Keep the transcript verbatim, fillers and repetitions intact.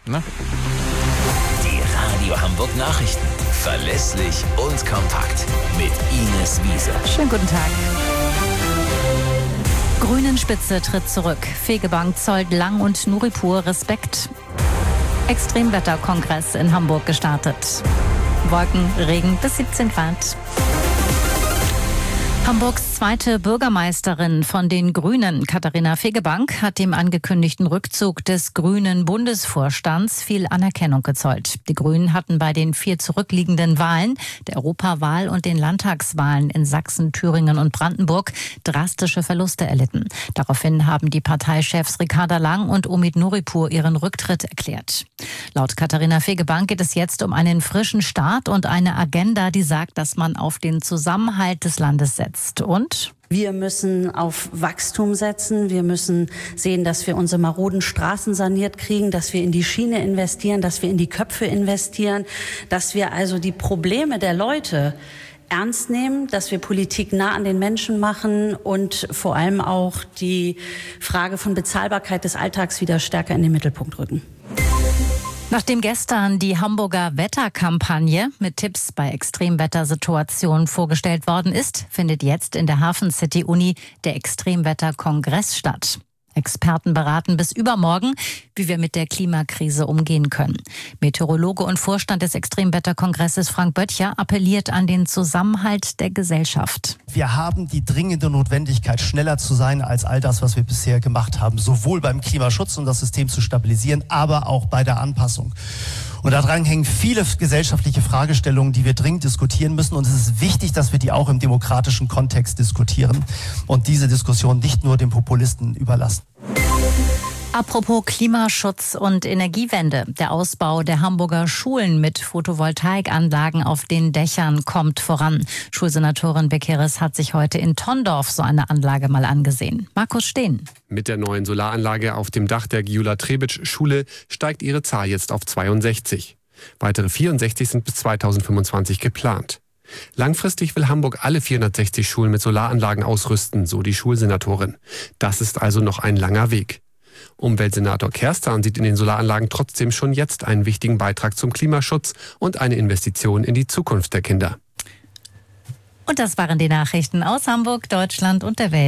Ne? Die Radio Hamburg Nachrichten. Verlässlich und kompakt. Mit Ines Wiese. Schönen guten Tag. Grünen-Spitze tritt zurück. Fegebank zollt Lang und Nuripur Respekt. Extremwetterkongress in Hamburg gestartet. Wolken, Regen bis siebzehn Grad. Hamburgs zweite Bürgermeisterin von den Grünen, Katharina Fegebank, hat dem angekündigten Rückzug des grünen Bundesvorstands viel Anerkennung gezollt. Die Grünen hatten bei den vier zurückliegenden Wahlen, der Europawahl und den Landtagswahlen in Sachsen, Thüringen und Brandenburg, drastische Verluste erlitten. Daraufhin haben die Parteichefs Ricarda Lang und Omid Nuripur ihren Rücktritt erklärt. Laut Katharina Fegebank geht es jetzt um einen frischen Start und eine Agenda, die sagt, dass man auf den Zusammenhalt des Landes setzt. Und? Wir müssen auf Wachstum setzen. Wir müssen sehen, dass wir unsere maroden Straßen saniert kriegen, dass wir in die Schiene investieren, dass wir in die Köpfe investieren, dass wir also die Probleme der Leute ernst nehmen, dass wir Politik nah an den Menschen machen und vor allem auch die Frage von Bezahlbarkeit des Alltags wieder stärker in den Mittelpunkt rücken. Nachdem gestern die Hamburger Wetterkampagne mit Tipps bei Extremwettersituationen vorgestellt worden ist, findet jetzt in der Hafen City Uni der Extremwetterkongress statt. Experten beraten bis übermorgen, wie wir mit der Klimakrise umgehen können. Meteorologe und Vorstand des Extremwetterkongresses Frank Böttcher appelliert an den Zusammenhalt der Gesellschaft. Wir haben die dringende Notwendigkeit, schneller zu sein als all das, was wir bisher gemacht haben. Sowohl beim Klimaschutz, um das System zu stabilisieren, aber auch bei der Anpassung. Und daran hängen viele gesellschaftliche Fragestellungen, die wir dringend diskutieren müssen. Und es ist wichtig, dass wir die auch im demokratischen Kontext diskutieren und diese Diskussion nicht nur den Populisten überlassen. Apropos Klimaschutz und Energiewende. Der Ausbau der Hamburger Schulen mit Photovoltaikanlagen auf den Dächern kommt voran. Schulsenatorin Bekeres hat sich heute in Tondorf so eine Anlage mal angesehen. Markus Steen. Mit der neuen Solaranlage auf dem Dach der Gyula-Trebitsch-Schule steigt ihre Zahl jetzt auf zweiundsechzig. Weitere vierundsechzig sind bis zweitausendfünfundzwanzig geplant. Langfristig will Hamburg alle vierhundertsechzig Schulen mit Solaranlagen ausrüsten, so die Schulsenatorin. Das ist also noch ein langer Weg. Umweltsenator Kerstan sieht in den Solaranlagen trotzdem schon jetzt einen wichtigen Beitrag zum Klimaschutz und eine Investition in die Zukunft der Kinder. Und das waren die Nachrichten aus Hamburg, Deutschland und der Welt.